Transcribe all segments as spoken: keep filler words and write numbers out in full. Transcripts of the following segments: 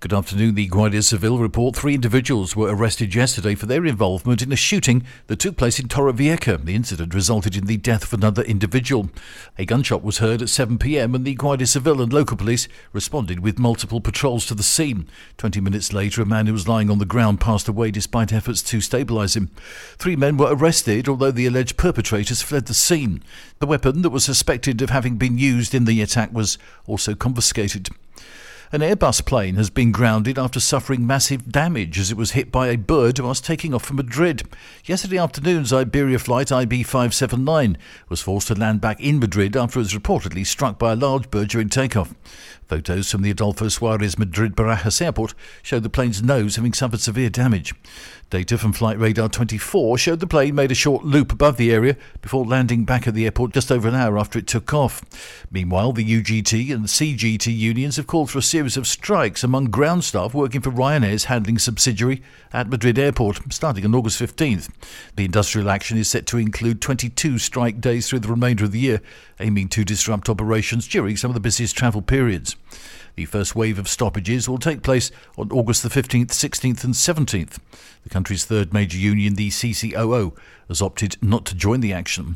Good afternoon. The Guardia Civil report three individuals were arrested yesterday for their involvement in a shooting that took place in Torrevieja. The incident resulted in the death of another individual. A gunshot was heard at seven p.m. and the Guardia Civil and local police responded with multiple patrols to the scene. Twenty minutes later, a man who was lying on the ground passed away despite efforts to stabilise him. Three men were arrested, although the alleged perpetrators fled the scene. The weapon that was suspected of having been used in the attack was also confiscated. An Airbus plane has been grounded after suffering massive damage as it was hit by a bird whilst taking off from Madrid. Yesterday afternoon's Iberia flight I B five seven nine was forced to land back in Madrid after it was reportedly struck by a large bird during takeoff. Photos from the Adolfo Suarez Madrid Barajas airport showed the plane's nose having suffered severe damage. Data from Flight Radar twenty-four showed the plane made a short loop above the area before landing back at the airport just over an hour after it took off. Meanwhile, the U G T and C G T unions have called for a series of strikes among ground staff working for Ryanair's handling subsidiary at Madrid Airport, starting on August fifteenth. The industrial action is set to include twenty-two strike days through the remainder of the year, aiming to disrupt operations during some of the busiest travel periods. The first wave of stoppages will take place on August the fifteenth, sixteenth and seventeenth. The country's third major union, the C C O O, has opted not to join the action.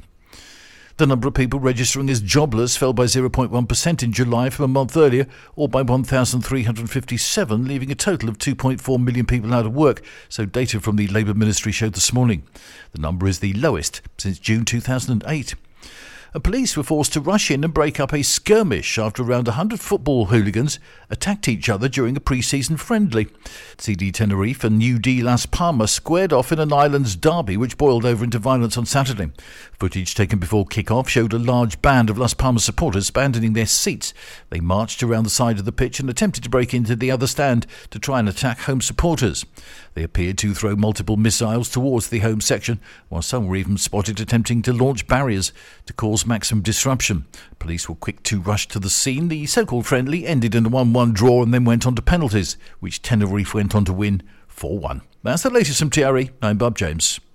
The number of people registering as jobless fell by zero point one percent in July from a month earlier, or by one thousand three hundred fifty-seven, leaving a total of two point four million people out of work, so data from the Labour Ministry showed this morning. The number is the lowest since June two thousand eight. And police were forced to rush in and break up a skirmish after around one hundred football hooligans attacked each other during a pre-season friendly. C D Tenerife and U D Las Palmas squared off in an islands derby which boiled over into violence on Saturday. Footage taken before kick-off showed a large band of Las Palmas supporters abandoning their seats. They marched around the side of the pitch and attempted to break into the other stand to try and attack home supporters. They appeared to throw multiple missiles towards the home section, while some were even spotted attempting to launch barriers to cause maximum disruption. Police were quick to rush to the scene. The so-called friendly ended in a one one draw and then went on to penalties, which Tenerife went on to win four one. That's the latest from T R E. I'm Bob James.